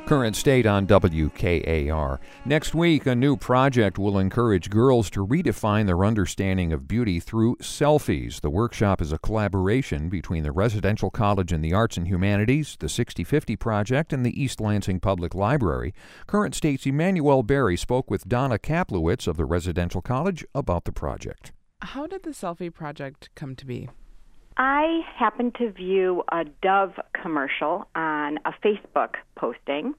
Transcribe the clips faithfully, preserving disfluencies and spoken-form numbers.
Current State on W K A R. Next week, a new project will encourage girls to redefine their understanding of beauty through selfies. The workshop is a collaboration between the Residential College in the Arts and Humanities, the sixty fifty Project, and the East Lansing Public Library. Current State's Emmanuel Berry spoke with Donna Kaplowitz of the Residential College about the project. How did the Selfie Project come to be? I happened to view a Dove commercial on a Facebook posting,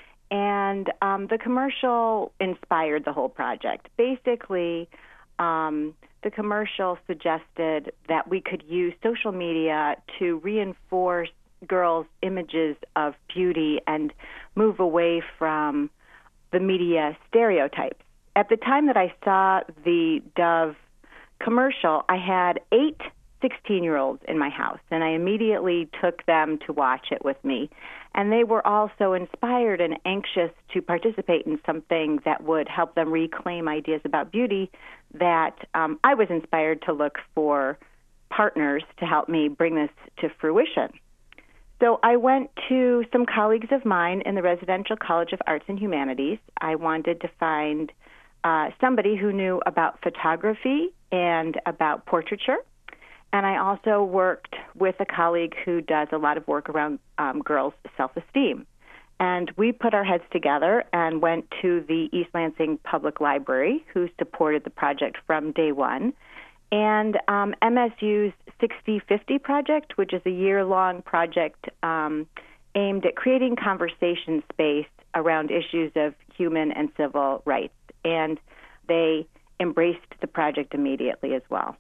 and um, the commercial inspired the whole project. Basically, um, the commercial suggested that we could use social media to reinforce girls' images of beauty and move away from the media stereotypes. At the time that I saw the Dove commercial, I had eight sixteen-year-olds in my house, and I immediately took them to watch it with me. And they were all so inspired and anxious to participate in something that would help them reclaim ideas about beauty that um, I was inspired to look for partners to help me bring this to fruition. So I went to some colleagues of mine in the Residential College of Arts and Humanities. I wanted to find uh, somebody who knew about photography and about portraiture. And I also worked with a colleague who does a lot of work around um, girls' self-esteem. And we put our heads together and went to the East Lansing Public Library, who supported the project from day one, and um, M S U's sixty fifty Project, which is a year-long project um, aimed at creating conversation space around issues of human and civil rights. And they embraced the project immediately as well.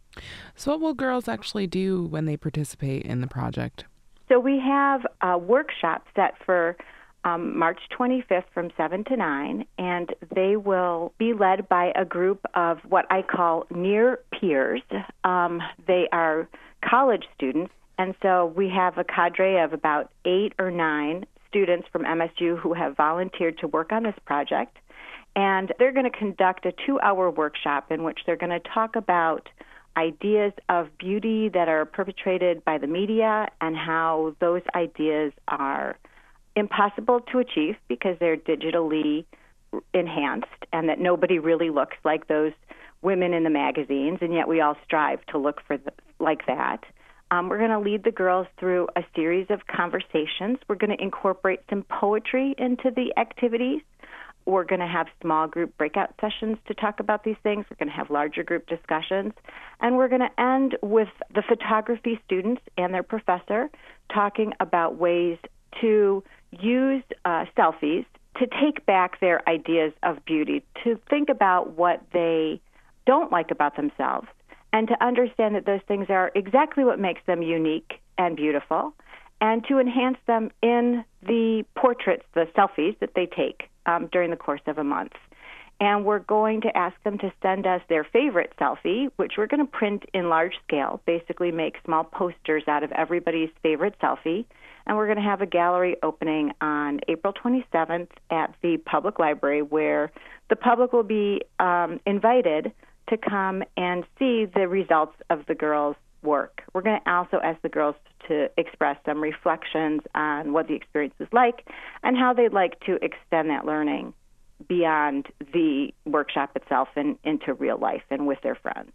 So what will girls actually do when they participate in the project? So we have a workshop set for um, March twenty-fifth from seven to nine, and they will be led by a group of what I call near peers. Um, they are college students, and so we have a cadre of about eight or nine students from M S U who have volunteered to work on this project. And they're going to conduct a two-hour workshop in which they're going to talk about ideas of beauty that are perpetrated by the media and how those ideas are impossible to achieve because they're digitally enhanced, and that nobody really looks like those women in the magazines, and yet we all strive to look for the, like that. Um, we're going to lead the girls through a series of conversations. We're going to incorporate some poetry into the activities. We're going to have small group breakout sessions to talk about these things. We're going to have larger group discussions. And we're going to end with the photography students and their professor talking about ways to use uh, selfies to take back their ideas of beauty, to think about what they don't like about themselves, and to understand that those things are exactly what makes them unique and beautiful, and to enhance them in the portraits, the selfies that they take um, during the course of a month. And we're going to ask them to send us their favorite selfie, which we're going to print in large scale, basically make small posters out of everybody's favorite selfie. And we're going to have a gallery opening on April twenty-seventh at the public library, where the public will be um, invited to come and see the results of the girls' work. We're going to also ask the girls to express some reflections on what the experience is like and how they'd like to extend that learning beyond the workshop itself and into real life and with their friends.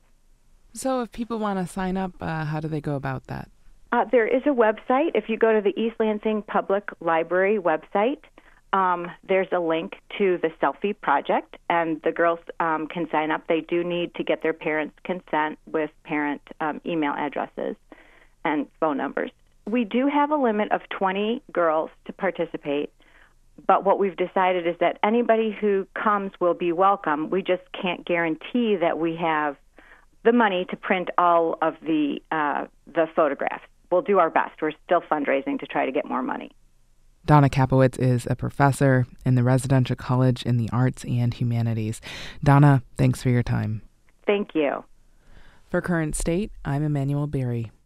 So if people want to sign up, uh, how do they go about that? Uh, there is a website. If you go to the East Lansing Public Library website, um, there's a link to the Selfie Project, and the girls um, can sign up. They do need to get their parents' consent with parent um, email addresses and phone numbers. We do have a limit of twenty girls to participate, but what we've decided is that anybody who comes will be welcome. We just can't guarantee that we have the money to print all of the uh, the photographs. We'll do our best. We're still fundraising to try to get more money. Donna Kaplowitz is a professor in the Residential College in the Arts and Humanities. Donna, thanks for your time. Thank you. For Current State, I'm Emmanuel Berry.